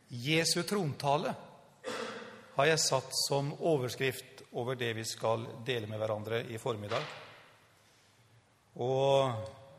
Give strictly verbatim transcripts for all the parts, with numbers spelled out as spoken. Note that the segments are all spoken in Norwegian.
Jesu trontale har jeg satt som overskrift over det vi skal dele med hverandre i formiddag. Og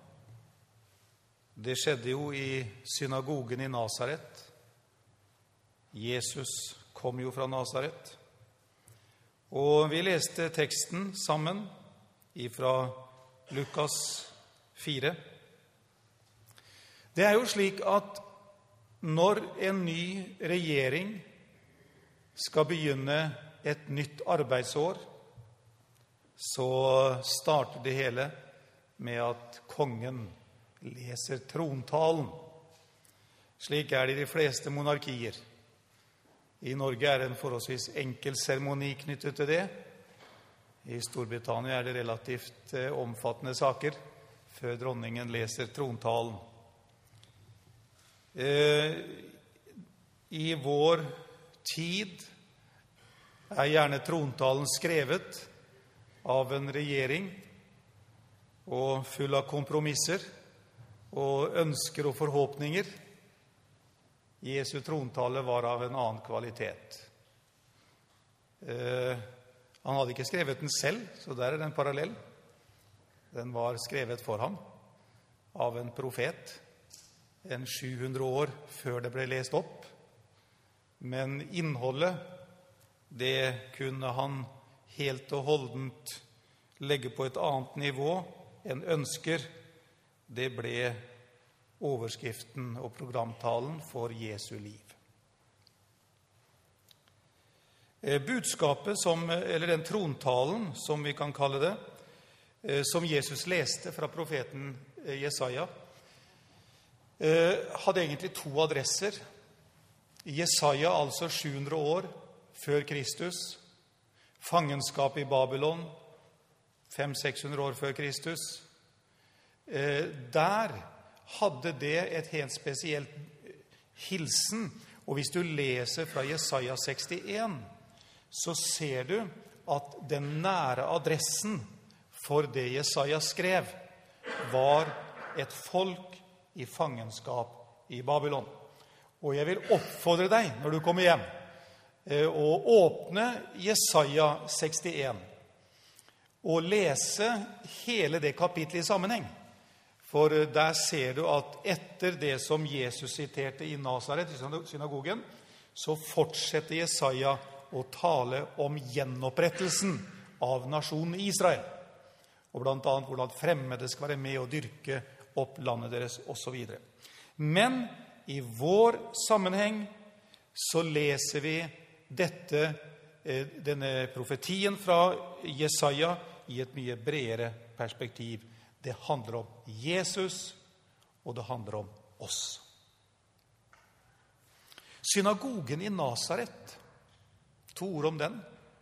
det skjedde jo i synagogen i Nazaret. Jesus kom jo fra Nazaret. Og vi leste teksten sammen fra Lukas fire. Det er jo slik at når en ny regjering skal begynne et nytt arbeidsår, så starter det hele med at kongen leser trontalen. Slik er det i de fleste monarkier. I Norge er det en forholdsvis enkel seremoni knyttet til det. I Storbritannia er det relativt eh, omfattende saker før dronningen leser trontalen. Eh, I vår tid er gjerne trontalen skrevet av en regjering og full av kompromisser og ønsker og forhåpninger. Jesu trontale var av en annen kvalitet. Eh, han hadde ikke skrevet den selv, så der er det en parallell. Den var skrevet for ham av en profet, en sju hundre år før det ble lest opp. Men innholdet, det kunne han helt og holdent legge på et annet nivå enn ønsker. Det ble overskriften og programtalen for Jesu liv. Budskapet, som, eller den trontalen, som vi kan kalle det, som Jesus leste fra profeten Jesaja, hadde egentlig to adresser. Jesaja, altså sju hundre år før Kristus, fangenskap i Babylon, fem til seks hundre år før Kristus. Der hadde det et helt spesielt hilsen, og hvis du leser fra Jesaja sekstien, så ser du at den nære adressen for det Jesaja skrev var et folk i fangenskap i Babylon. Og jeg vil oppfordre deg, når du kommer hjem, å åpne Jesaja sekstien og lese hele det kapitlet i sammenheng. For der ser du at etter det som Jesus siterte i Nazaret, i synagogen, så fortsetter Jesaja å tale om gjenopprettelsen av nasjonen Israel. Og blant annet hvordan fremmede skal være med og dyrke opp landet deres, og så videre. Men i vår sammenheng så leser vi dette, denne profetien fra Jesaja i et mye bredere perspektiv. Det handler om Jesus, og det handler om oss. Synagogen i Nazaret, to ord om den.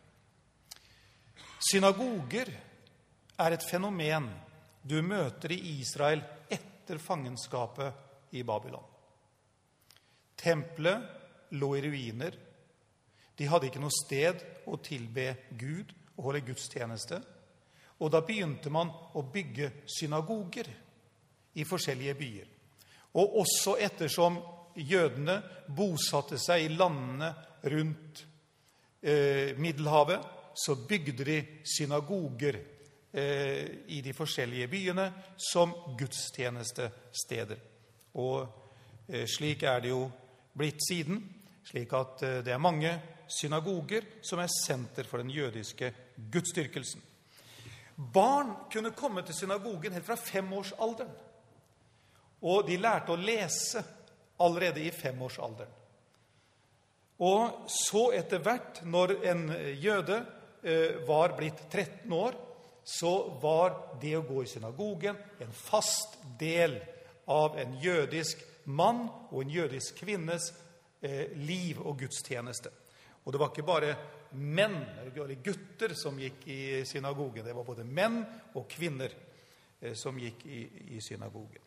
Synagoger er et fenomen du møter i Israel etter fangenskapet i Babylon. Tempelet lå i ruiner. De hadde ikke noe sted å tilbe Gud og holde gudstjeneste. Og da begynte man å bygge synagoger i forskjellige byer. Og også ettersom jødene bosatte seg i landene rundt eh, Middelhavet, så bygde de synagoger eh, i de forskjellige byene som gudstjenestesteder. Og eh, slik er det jo blitt siden, slik at eh, det er mange synagoger som er senter for den jødiske gudsdyrkelsen. Barn kunne komme til synagogen helt fra femårsalderen, og de lærte å lese allerede i femårsalderen. Og så etter hvert, når en jøde eh, var blitt tretten år, så var det å gå i synagogen en fast del av en jødisk mann og en jødisk kvinnes eh, liv og gudstjeneste. Og det var ikke bare menn, eller gutter, som gikk i synagogen. Det var både menn og kvinner eh, som gikk i, i synagogen.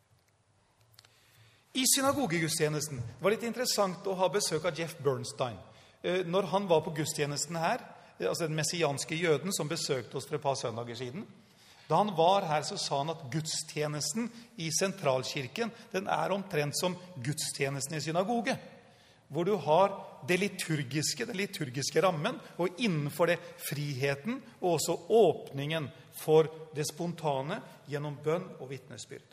I synagogegudstjenesten var det litt interessant å ha besøk av Jeff Bernstein. Eh, når han var på gudstjenesten her, eh, altså den messianske jøden som besøkte oss for et par søndager siden, da han var her, så sa han at gudstjenesten i sentralkirken, den er omtrent som gudstjenesten i synagoge. hvor du har det liturgiske, den liturgiske rammen, og innenfor det friheten, og også åpningen for det spontane gjennom bønn og vitnesbyrd.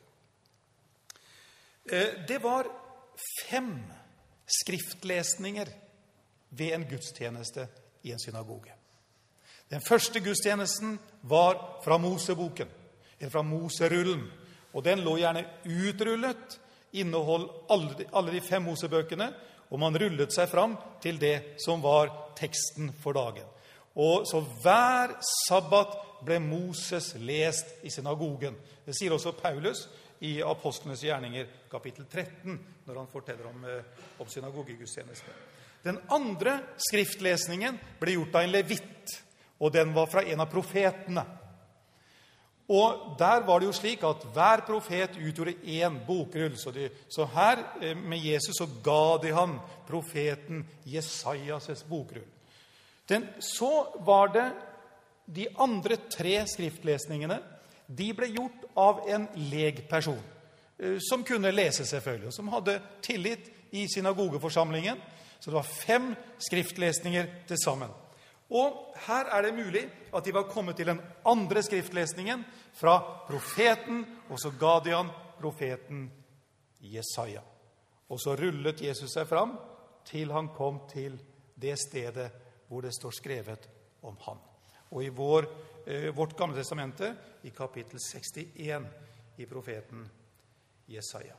Det var fem skriftlesninger ved en gudstjeneste i en synagoge. Den første gudstjenesten var fra Moseboken, eller fra Moserullen, og den lå gjerne utrullet, inneholdt alle de, alle de fem Mosebøkene, og man rullet seg fram til det som var teksten for dagen. Og så hver sabbat ble Moses lest i synagogen. Det sier også Paulus i Apostlenes gjerninger, kapittel tretten, når han forteller om, om synagogegudstjenesten. Den andre skriftlesningen ble gjort av en levitt, og den var fra en av profetene. Og der var det jo slik at hver profet utgjorde en bokrull. Så, de, så her med Jesus så ga de han profeten Jesajas bokrull. Den, så var det de andre tre skriftlesningene. De ble gjort av en legperson, som kunne lese selvfølgelig, og som hadde tillit i synagogeforsamlingen. Så det var fem skriftlesninger til sammen. Og her er det mulig at de var kommet til den andre skriftlesningen fra profeten, og så ga de han profeten Jesaja. Og så rullet Jesus seg fram til han kom til det stedet hvor det står skrevet om han. Og i vår, eh, vårt gamle testamente, i kapittel sekstien i profeten Jesaja.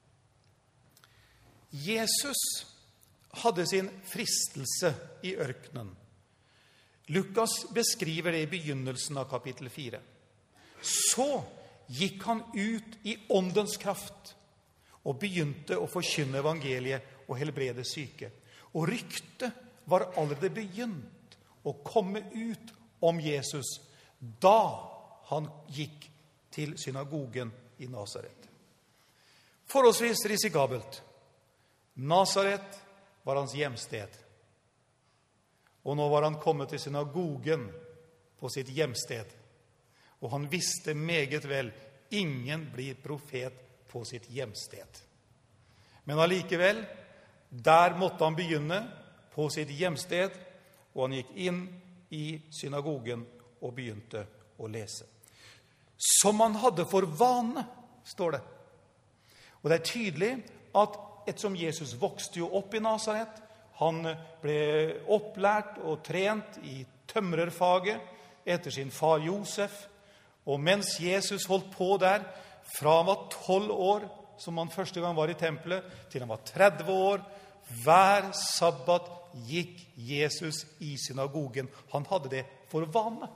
Jesus hadde sin fristelse i ørkenen. Lukas beskriver det i begynnelsen av kapittel fire. Så gikk han ut i åndens kraft og begynte å forkynne evangeliet og helbrede syke. Og ryktet var allerede begynt å komme ut om Jesus da han gikk til synagogen i Nazaret. Forholdsvis risikabelt. Nazaret var hans hjemsted. Og nå var han kommet til synagogen på sitt hjemsted. Og han visste meget vel, ingen blir profet på sitt hjemsted. Men allikevel, der måtte han begynne på sitt hjemsted, og han gikk inn i synagogen og begynte å lese. Som han hadde for vane, står det. Og det er tydelig at ettersom Jesus vokste jo opp i Nazaret, han ble opplært og trent i tømrerfaget etter sin far Josef. Og mens Jesus holdt på der, fra han var tolv år, som han første gang var i tempelet, til han var tretti år, hver sabbat gikk Jesus i synagogen. Han hadde det for vane.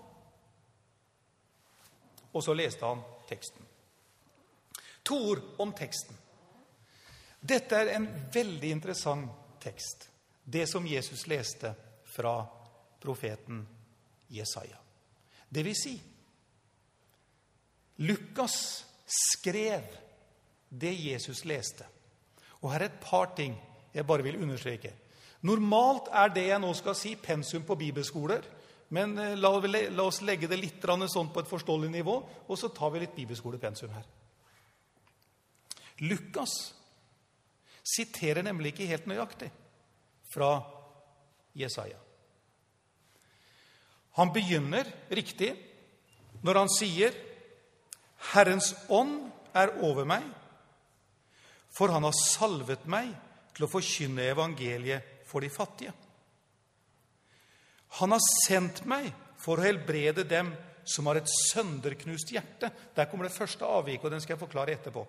Og så leste han teksten. To ord om teksten. Dette er en veldig interessant tekst. Det som Jesus leste fra profeten Jesaja. Det vil si, Lukas skrev det Jesus leste. Og her er et par ting jeg bare vil understreke. Normalt er det jeg nå skal si pensum på bibelskoler, men la, la oss legge det litt sånn på et forståelig nivå, og så tar vi litt bibelskolepensum her. Lukas siterer nemlig ikke helt nøyaktig fra Jesaja. Han begynner riktig når han sier Herrens ånd er over meg, for han har salvet meg til å forkynne evangeliet for de fattige. Han har sendt meg for å helbrede dem som har et sønderknust hjerte. Der kommer det første avvik, og den skal jeg forklare etterpå.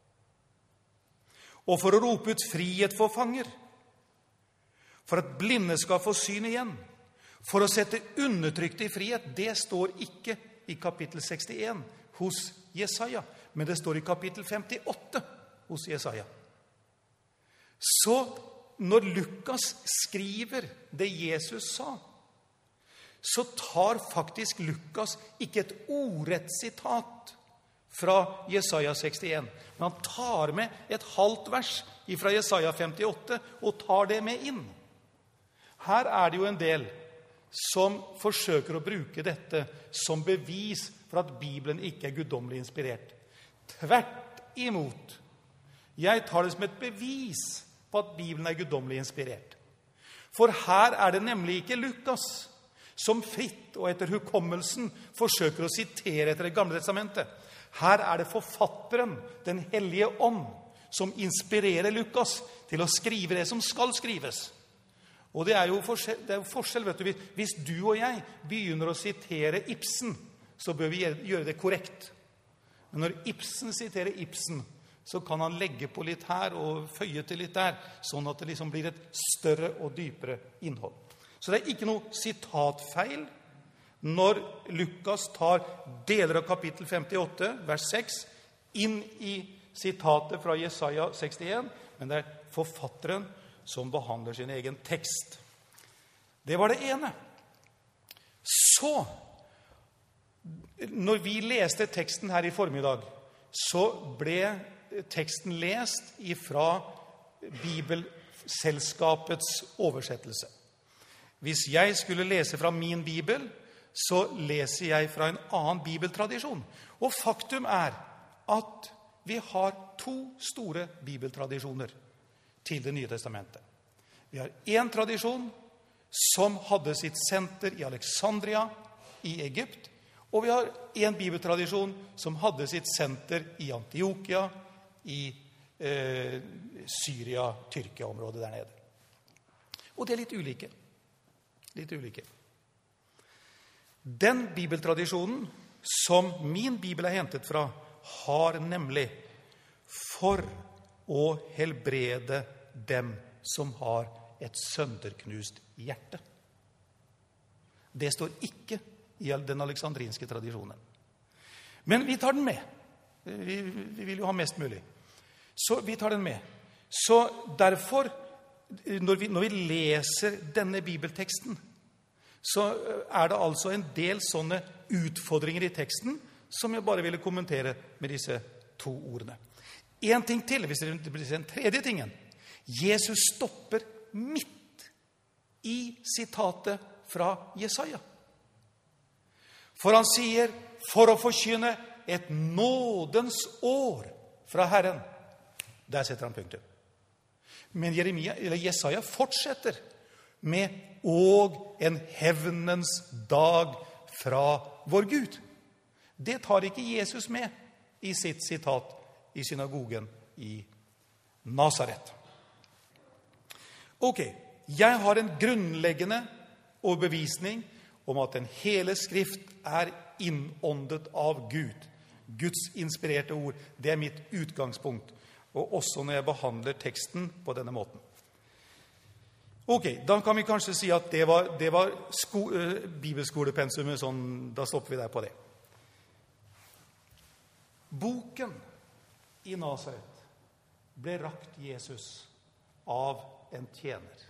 Og for å rope ut frihet for fanger, for at blinde skal få syn igjen, for å sette undertrykte i frihet. Det står ikke i kapittel sekstien hos Jesaja, men det står i kapittel femtiåtte hos Jesaja. Så når Lukas skriver det Jesus sa, så tar faktisk Lukas ikke et ordrett sitat fra Jesaja sekstien, men han tar med et halvt vers fra Jesaja femtiåtte og tar det med inn. Her er det jo en del som forsøker å bruke dette som bevis for at Bibelen ikke er guddommelig inspirert. Tvert imot. Jeg tar det som et bevis på at Bibelen er guddommelig inspirert. For her er det nemlig ikke Lukas som fritt og etter hukommelsen forsøker å sitere etter det gamle testamentet. Her er det forfatteren, den hellige ånd, som inspirerer Lukas til å skrive det som skal skrives. Og det er jo forskjell, det er jo forskjell vet du. Hvis du og jeg begynner å sitere Ibsen, så bør vi gjøre det korrekt. Men når Ibsen siterer Ibsen, så kan han legge på litt her og føye til litt der, sånn at det liksom blir et større og dypere innhold. Så det er ikke noe sitatfeil når Lukas tar deler av kapittel femtiåtte, vers seks, inn i sitatet fra Jesaja sekstien, men det er forfatteren som behandler sin egen tekst. Det var det ene. Så, når vi leste teksten her i formiddag, så ble teksten lest ifra Bibelselskapets oversettelse. Hvis jeg skulle lese fra min bibel, så leser jeg fra en annen bibeltradisjon. Og faktum er at vi har to store bibeltradisjoner til det nye testamentet. Vi har en tradisjon som hadde sitt senter i Alexandria i Egypt, og vi har en bibeltradisjon som hadde sitt senter i Antiokia, i eh, Syria, Tyrkia-området der nede. Og det er litt ulike. Litt ulike. Den bibeltradisjonen som min bibel er hentet fra, har nemlig for å helbrede dem som har et sønderknust hjerte. Det står ikke i den alexandrinske tradisjonen. Men vi tar den med. Vi, vi vil jo ha mest mulig. Så vi tar den med. Så derfor, når vi, når vi leser denne bibelteksten, så er det altså en del sånne utfordringer i teksten som jeg bare ville kommentere med disse to ordene. En ting til, hvis det blir den tredje tingen. Jesus stopper midt i sitatet fra Jesaja. For han sier, for å forkynne et nådens år fra Herren. Der setter han punktum. Men Jeremia, eller Jesaja fortsetter med og en hevnens dag fra vår Gud. Det tar ikke Jesus med i sitt sitat i synagogen i Nazaret. Ok, jeg har en grunnleggende overbevisning om at den hele skrift er innåndet av Gud. Guds inspirerte ord, det er mitt utgangspunkt, og også når jeg behandler teksten på denne måten. Ok, da kan vi kanskje si at det var, det var sko, uh, bibelskolepensumet, sånn, da stopper vi der på det. Boken i Nazaret ble rakt Jesus av en tjener.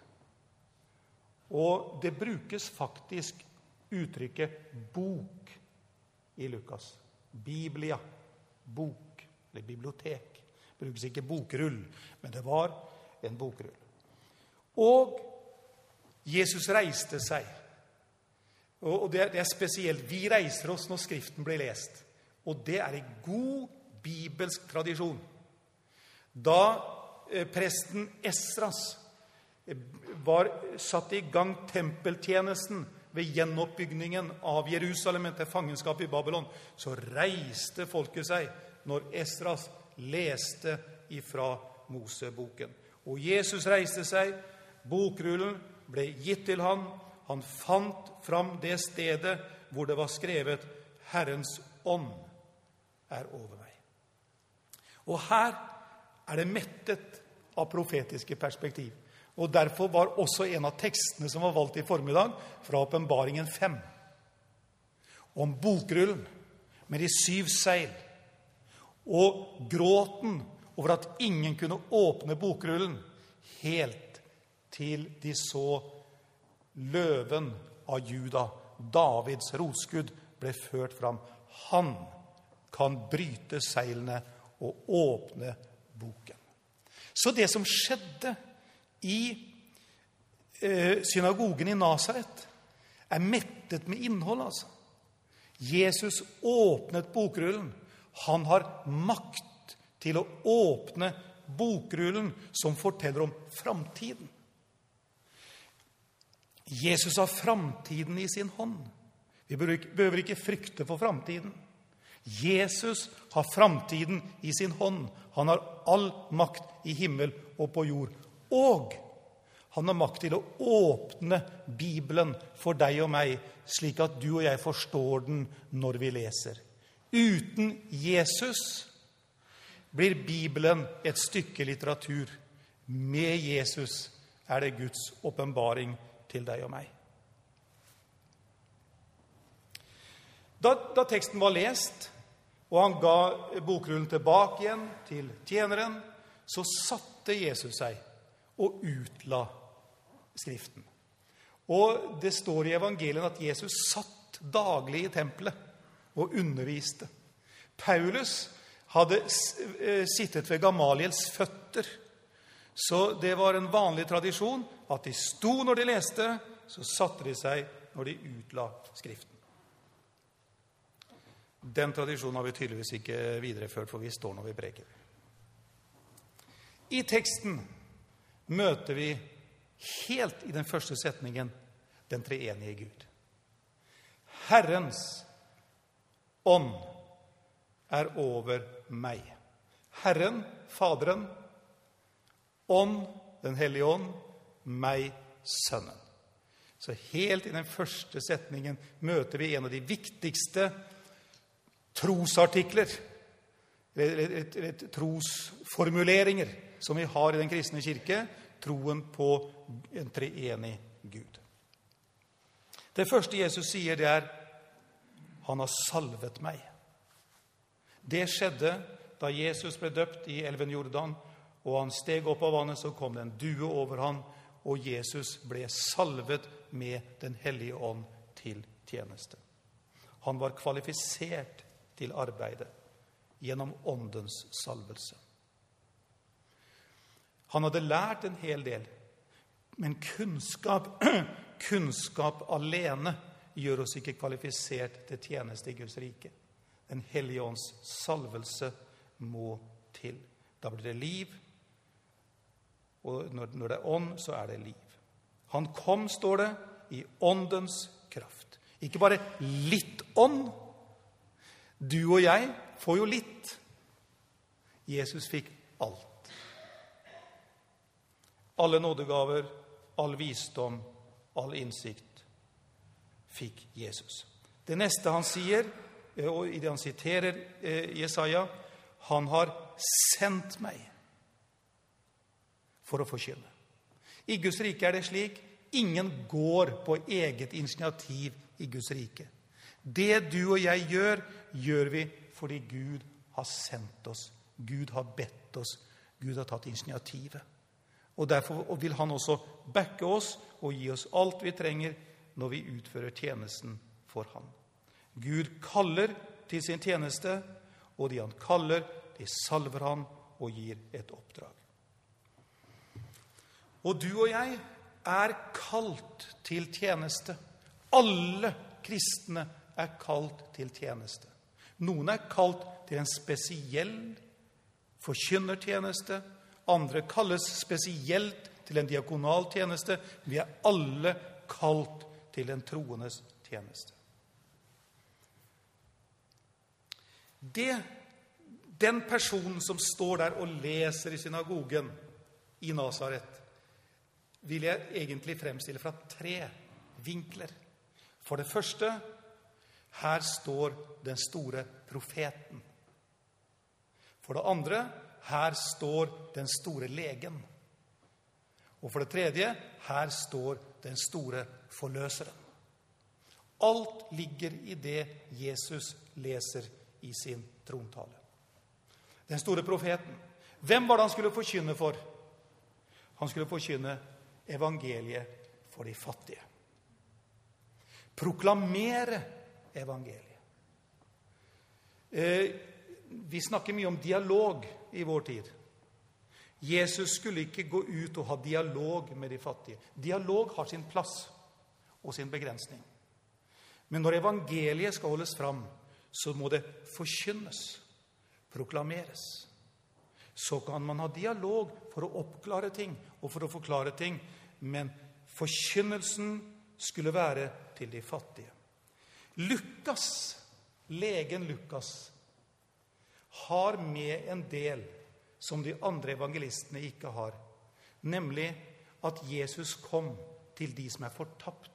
Og det brukes faktisk uttrykket bok i Lukas. Biblia, bok, eller bibliotek. Det brukes ikke bokrull, men det var en bokrull. Og Jesus reiste seg. Og det er spesielt. Vi reiser oss når skriften blir lest. Og det er i god bibelsk tradisjon. Da presten Esras var satt i gang tempeltjenesten ved gjenoppbyggingen av Jerusalem etter fangenskap i Babylon, så reiste folket seg når Esras leste ifra Moseboken. Og Jesus reiste seg. Bokrullen ble gitt til han. Han fant fram det stedet hvor det var skrevet Herrens ånd er over meg. Og her er det mettet av profetiske perspektiv. Og derfor var også en av tekstene som var valgt i formiddag fra Åpenbaringen fem. Om bokrullen med de syv seil. Og gråten over at ingen kunne åpne bokrullen helt til de så løven av Juda, Davids rotskudd, ble ført fram. Han kan bryte seilene og åpne boken. Så det som skjedde i eh, synagogen i Nazaret er mettet med innhold, altså. Jesus åpnet bokrullen. Han har makt til å åpne bokrullen som forteller om framtiden. Jesus har framtiden i sin hånd. Vi behøver ikke frykte for framtiden. Jesus har framtiden i sin hånd. Han har all makt i himmel og på jord. Og han har makt til å åpne Bibelen for deg og meg, slik at du og jeg forstår den når vi leser. Uten Jesus blir Bibelen et stykke litteratur. Med Jesus er det Guds åpenbaring til deg og meg. Da, da teksten var lest, og han ga bokrullen tilbake igjen til tjeneren, så satte Jesus seg og utla skriften. Og det står i evangelien at Jesus satt daglig i tempelet og underviste. Paulus hadde sittet ved Gamaliels føtter, så det var en vanlig tradisjon at de sto når de leste, så satte de seg når de utla skriften. Den tradisjonen har vi tydeligvis ikke videreført, for vi står når vi preker. I teksten møter vi helt i den første setningen den treenige Gud. Herrens ånd er over meg. Herren, Faderen, ånd, den hellige ånd, meg, Sønnen. Så helt i den første setningen møter vi en av de viktigste trosartikler, eller, eller, eller trosformuleringer som vi har i den kristne kirke, troen på en treenig Gud. Det første Jesus sier, det er han har salvet meg. Det skjedde da Jesus ble døpt i elven Jordan, og han steg opp av vannet, så kom det en due over han, og Jesus ble salvet med den hellige ånd til tjeneste. Han var kvalifisert til arbeidet gjennom åndens salvelse. Han hadde lært en hel del, men kunnskap, kunnskap alene gjør oss ikke kvalifisert til tjeneste i Guds rike. Den hellige ånds salvelse må til. Da blir det liv, og når det er ånd, så er det liv. Han kom, står det, i åndens kraft. Ikke bare litt ånd. Du og jeg får jo litt. Jesus fikk alt. Alle nådegaver, all visdom, all innsikt fikk Jesus. Det neste han sier, og i det han siterer Jesaja, han har sendt meg for å forkynne. I Guds rike er det slik, ingen går på eget initiativ i Guds rike. Det du og jeg gjør, gjør vi fordi Gud har sendt oss. Gud har bedt oss. Gud har tatt initiativet. Og derfor vil han også backe oss og gi oss alt vi trenger når vi utfører tjenesten for han. Gud kaller til sin tjeneste, og de han kaller, de salver han og gir et oppdrag. Og du og jeg er kalt til tjeneste. Alle kristne er kalt til tjeneste. Noen er kalt til en spesiell forkynnertjeneste. Andre kalles spesielt til en diakonal tjeneste. Vi er alle kalt til en troendes tjeneste. Det, den personen som står der og leser i synagogen i Nazaret, vil jeg egentlig fremstille fra tre vinkler. For det første, her står den store profeten. For det andre, her står den store legen. Og for det tredje, her står den store forløseren. Alt ligger i det Jesus leser i sin trontale. Den store profeten. Hvem var det han skulle forkynne for? Han skulle forkynne evangeliet for de fattige. Proklamere evangeliet. Eh, vi snakker mye om dialog i vår tid. Jesus skulle ikke gå ut og ha dialog med de fattige. Dialog har sin plass og sin begrensning. Men når evangeliet skal holdes fram, så må det forkynnes, proklameres. så kan man ha dialog for å oppklare ting og for å forklare ting, men forkynnelsen skulle være til de fattige. Lukas, legen Lukas, har med en del som de andre evangelistene ikke har, nemlig at Jesus kom til de som er fortapt.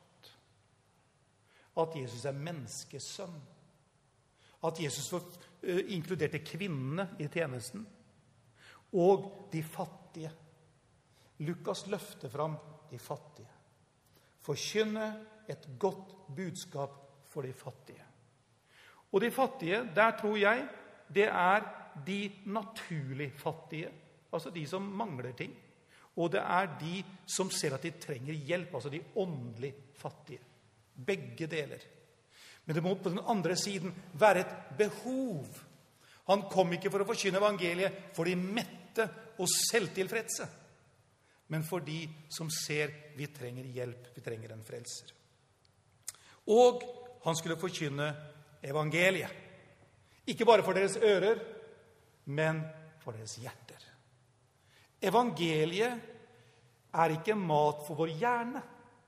At Jesus er menneskesønn. At Jesus inkluderte kvinnene i tjenesten. Og de fattige. Lukas løfter fram de fattige. Forkynne et godt budskap for de fattige. Og de fattige, der tror jeg, det er de naturlig fattige. Altså de som mangler ting. Og det er de som ser at de trenger hjelp, altså de åndelig fattige. Begge deler. Men det må på den andre siden være et behov. Han kom ikke for å forkynne evangeliet for de mette og selvtilfredse, men for de som ser vi trenger hjelp, vi trenger en frelser. Og han skulle forkynne evangeliet. Ikke bare for deres ører, men for deres hjerter. Evangeliet er ikke mat for vår hjerne.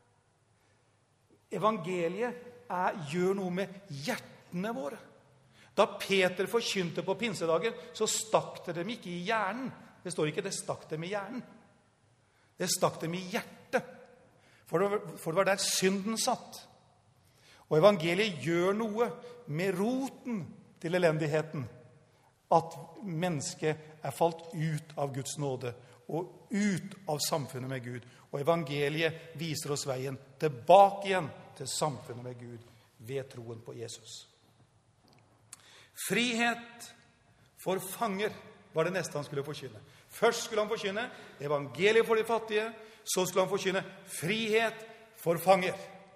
Evangeliet er, gjør noe med hjertene våre. Da Peter forkynte på pinsedagen, så stakk det dem ikke i hjernen. Det står ikke det stakk dem i hjernen. Det stakk dem i hjertet. For det var, for det var der synden satt. Og evangeliet gjør noe med roten til elendigheten. At mennesket er falt ut av Guds nåde og ut av samfunnet med Gud. Og evangeliet viser oss veien tilbake igjen til samfunnet med Gud ved troen på Jesus. Frihet for fanger var det neste han skulle forkynne. Først skulle han forkynne evangeliet for de fattige, så skulle han forkynne frihet for fanger.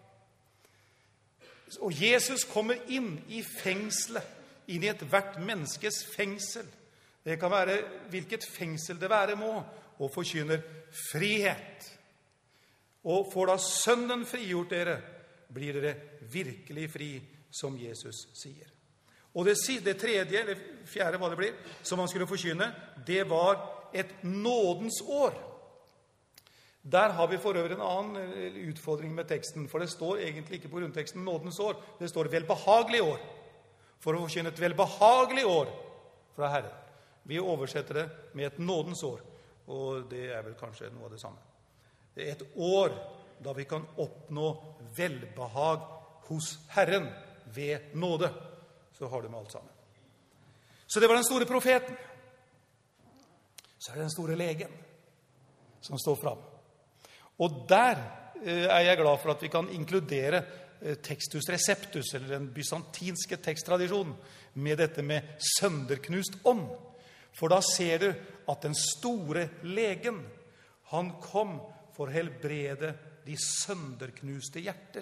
Og Jesus kommer inn i fengselet, inn i et hvert menneskes fengsel. Det kan være hvilket fengsel det være må, og forkynner frihet. Og får da sønnen frigjort dere, blir dere virkelig fri, som Jesus sier. Og det, det tredje, eller fjerde hva det blir, som han skulle forkynne, det var et nådens år. Der har vi for øvrig en annen utfordring med teksten, for det står egentlig ikke på grunnteksten nådens år, det står velbehagelig år. For å forkynne et velbehagelig år fra Herren. Vi oversetter det med et nådens år, og det er vel kanskje noe av det samme. Det er et år da vi kan oppnå velbehag hos Herren ved nåde. Så har du med alt sammen. Så det var den store profeten. Så er det den store legen som står fram. Og der er jeg glad for at vi kan inkludere Textus Receptus, eller den bysantinske teksttradisjonen, med dette med sønderknust ånd. For da ser du at den store legen, han kom for å helbrede de sønderknuste hjerter,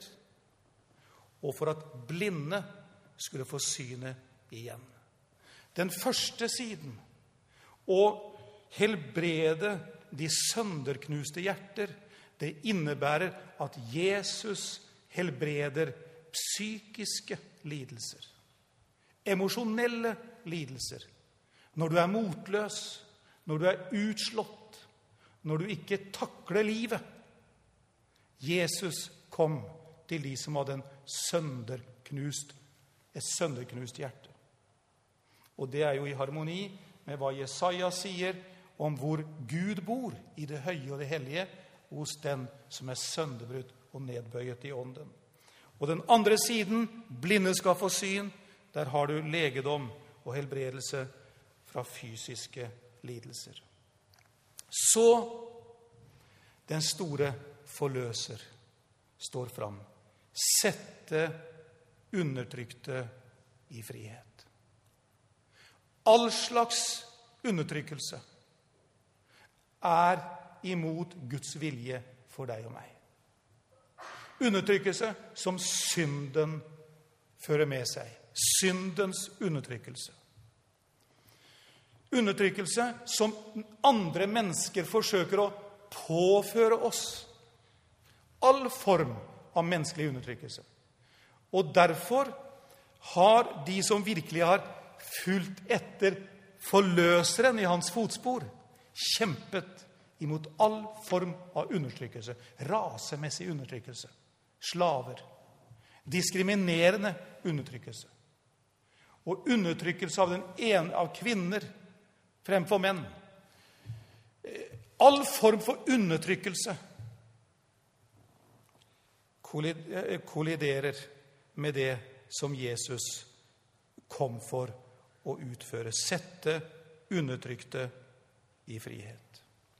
og for at blinde skulle få synet igjen. Den første siden, å helbrede de sønderknuste hjerter, det innebærer at Jesus helbreder psykiske lidelser, emosjonelle lidelser. Når du er motløs, når du er utslått, når du ikke takler livet. Jesus kom til de som hadde en sønderknust, et sønderknust hjerte. Og det er jo i harmoni med hva Jesaja sier om hvor Gud bor i det høye og det hellige, hos den som er sønderbrutt og nedbøyet i ånden. Og den andre siden, blinde skal få syn, der har du legedom og helbredelse fra fysiske lidelser. Så den store forløser står fram. Sette undertrykte i frihet. All slags undertrykkelse er imot Guds vilje for deg og meg. Undertrykkelse som synden fører med seg. Syndens undertrykkelse. Undertrykkelse som andre mennesker forsøker å påføre oss. All form av menneskelig undertrykkelse. Og derfor har de som virkelig har fulgt etter forløseren i hans fotspor, kjempet imot all form av undertrykkelse, rasemessig undertrykkelse, slaver, diskriminerende undertrykkelse, og undertrykkelse av, den ene, av kvinner fremfor menn. All form for undertrykkelse kolliderer med det som Jesus kom for å utføre, sette undertrykte i frihet.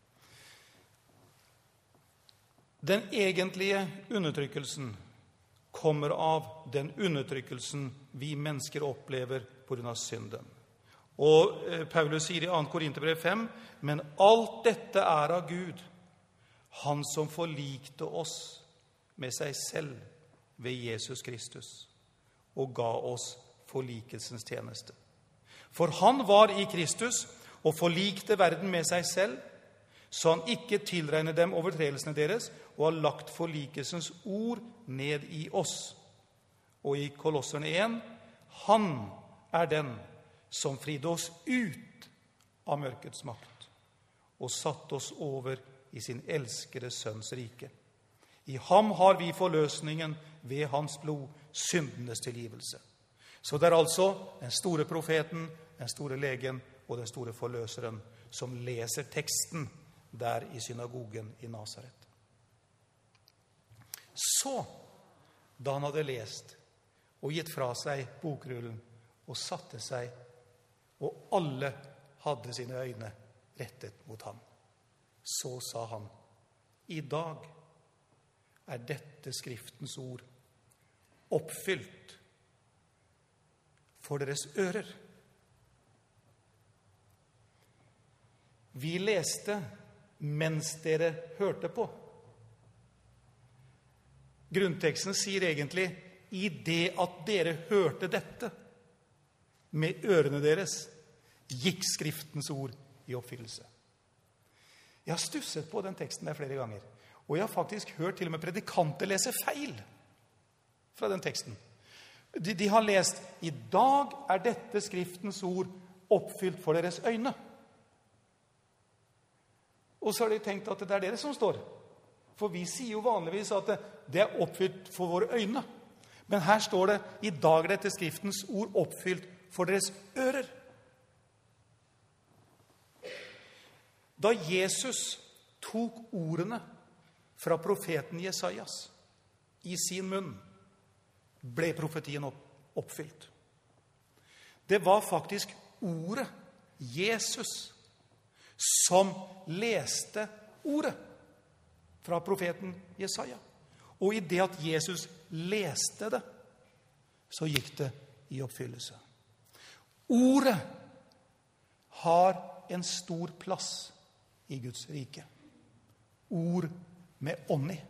Den egentlige undertrykkelsen kommer av den undertrykkelsen vi mennesker opplever på grunn av synden. Og Paulus sier i andre Korinterbrev fem, men alt dette er av Gud, han som forlikte oss med seg selv ved Jesus Kristus, og ga oss forlikelsens tjeneste. For han var i Kristus og forlikte verden med seg selv, så han ikke tilregner dem overtredelsene deres, og har lagt forlikelsens ord ned i oss. Og i Kolosserne en, han er den som fridde oss ut av mørkets makt, og satt oss over i sin elskede sønns rike. I ham har vi forløsningen ved hans blod, syndenes tilgivelse. Så det er altså den store profeten, den store legen og den store forløseren som leser teksten der i synagogen i Nazaret. Så, da han hadde lest og gitt fra seg bokrullen og satte seg, og alle hadde sine øyne rettet mot ham, så sa han, i dag er dette skriftens ord oppfylt for deres ører. Vi leste mens dere hørte på. Grunnteksten sier egentlig, i det at dere hørte dette, med ørene deres, gikk skriftens ord i oppfyllelse. Jeg har stusset på den teksten der flere ganger, og jeg har faktisk hørt til og med predikanter lese feil fra den teksten. De, de har lest, i dag er dette skriftens ord oppfylt for deres øyne. Og så har de tenkt at det er dere som står. For vi sier jo vanligvis at det, det er oppfylt for våre øyne. Men her står det, i dag er dette skriftens ord oppfylt for deres ører. Da Jesus tok ordene fra profeten Jesajas i sin munn, ble profetien oppfylt. Det var faktisk ordet, Jesus, som leste ordet fra profeten Jesaja. Og i det at Jesus leste det, så gikk det i oppfyllelse. Ordet har en stor plass i Guds rike. Ord med ånd i.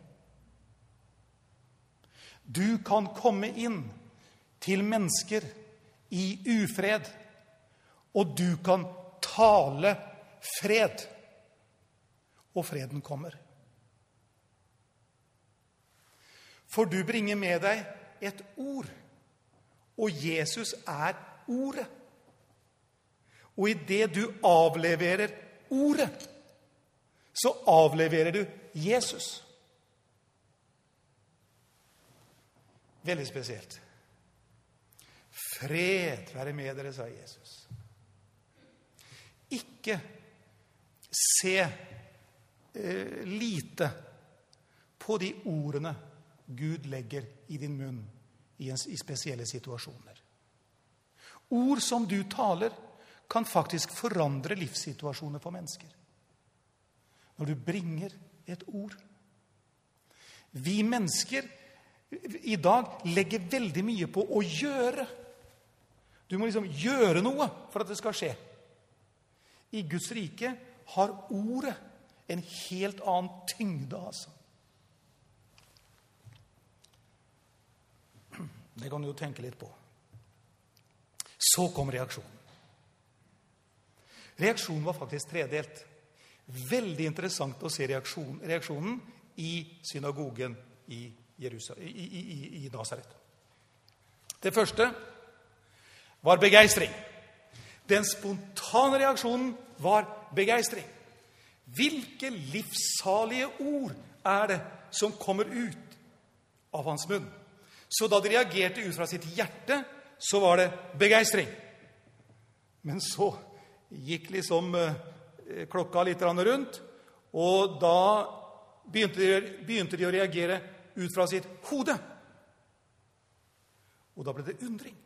Du kan komme inn til mennesker i ufred, og du kan tale fred, og freden kommer. For du bringer med deg et ord, og Jesus er ordet. Og i det du avleverer ordet, så avleverer du Jesus. Veldig spesielt. Fred være med dere, sa Jesus. Ikke se eh, lite på de ordene Gud legger i din munn i, en, i spesielle situasjoner. Ord som du taler kan faktisk forandre livssituasjoner for mennesker. Når du bringer et ord. Vi mennesker i dag legger veldig mye på å gjøre. Du må liksom gjøre noe for at det skal skje. I Guds rike har ordet en helt annen tyngde, altså. Det kan du jo tenke litt på. Så kom reaksjonen. Reaksjonen var faktisk tredelt. Veldig interessant å se reaksjon, reaksjonen i synagogen i Jerusalem, i, i, i, i Nazaret. Det første var begeistring. Den spontane reaksjonen var begeistring. Hvilke livssalige ord er det som kommer ut av hans munn? Så da de reagerte ut fra sitt hjerte, så var det begeistring. Men så gikk liksom eh, klokka litt rundt, og da begynte de, begynte de å reagere ut fra sitt hode. Og da ble det undring.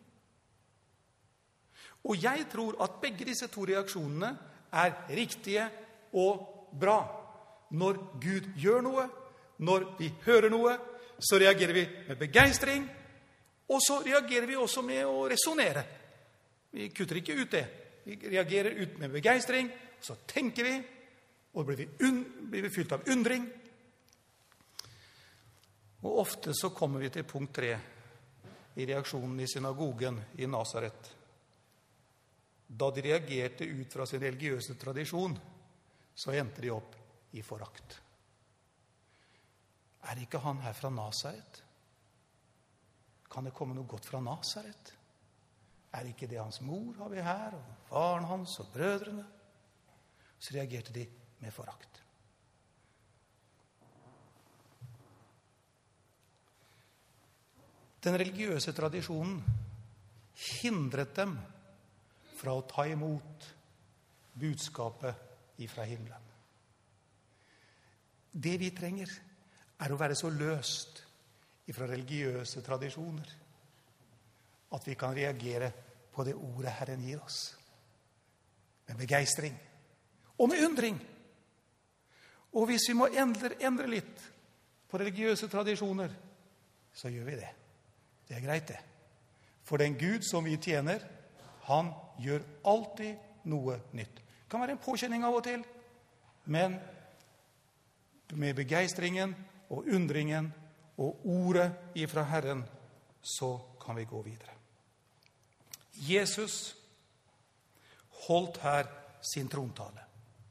Og jeg tror at begge disse to reaksjonene er riktige og bra. Når Gud gjør noe, når vi hører noe, så reagerer vi med begeistring, og så reagerer vi også med å resonere. Vi kutter ikke ut det. Vi reagerer ut med begeistring, så tenker vi, og blir vi, un- blir vi fylt av undring. Og ofte så kommer vi til punkt tre i reaksjonen i synagogen i Nazaret. Da de reagerte ut fra sin religiøse tradisjon, så endte de opp i forakt. Er ikke han her fra Nazaret? Kan det komme noe godt fra Nazaret? Er ikke det hans mor har vi her, og faren hans og brødrene? Så reagerte de med forakt. Den religiøse tradisjonen hindret dem fra å ta imot budskapet ifra himmelen. Det vi trenger er å være så løst ifra religiøse tradisjoner at vi kan reagere på det ordet Herren gir oss. Med begeistring og med undring. Og hvis vi må endre, endre litt på religiøse tradisjoner, så gjør vi det. Det er greit det. For den Gud som vi tjener, han gjør alltid noe nytt. Det kan være en påkjenning av og til, men med begeistringen og undringen og ordet ifra Herren, så kan vi gå videre. Jesus holdt her sin trontale.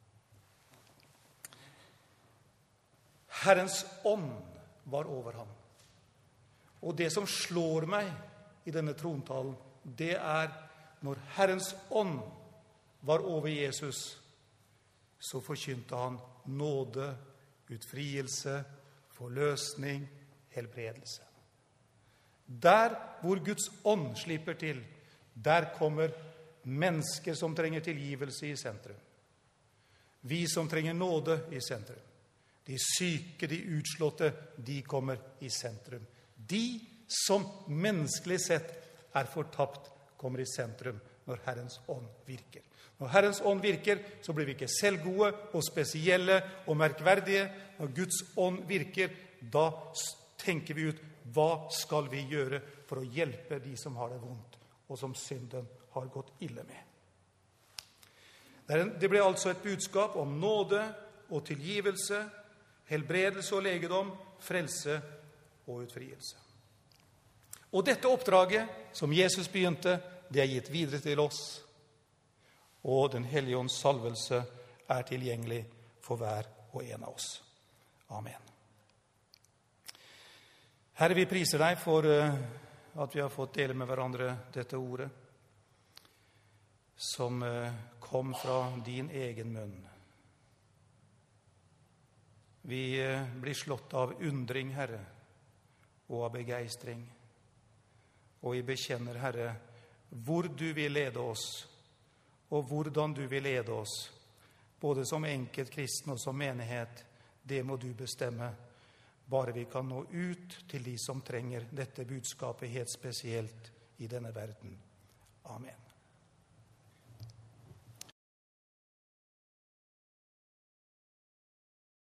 Herrens ånd var over ham. Og det som slår meg i denne trontalen, det er når Herrens ånd var over Jesus, så forkynte han nåde, utfrielse, forløsning, helbredelse. Der hvor Guds ånd slipper til, der kommer mennesker som trenger tilgivelse i sentrum. Vi som trenger nåde i sentrum. De syke, de utslåtte, de kommer i sentrum. De som menneskelig sett er fortapt, kommer i sentrum når Herrens ånd virker. Når Herrens ånd virker, så blir vi ikke selvgode og spesielle og merkverdige. Når Guds ånd virker, da tenker vi ut, hva skal vi gjøre for å hjelpe de som har det vondt, og som synden har gått ille med. Det ble altså et budskap om nåde og tilgivelse, helbredelse og legedom, frelse og utfrielse. Og dette oppdraget som Jesus begynte, det er gitt videre til oss. Og Den hellige ånds salvelse er tilgjengelig for hver og en av oss. Amen. Herre, vi priser deg for at vi har fått dele med hverandre dette ordet, som kom fra din egen munn. Vi blir slått av undring, Herre, og av begeistring. Og vi bekjenner, Herre, hvor du vil lede oss, og hvordan du vil lede oss, både som enkelt kristen og som menighet. Det må du bestemme, bare vi kan nå ut til de som trenger dette budskapet helt spesielt i denne verden. Amen.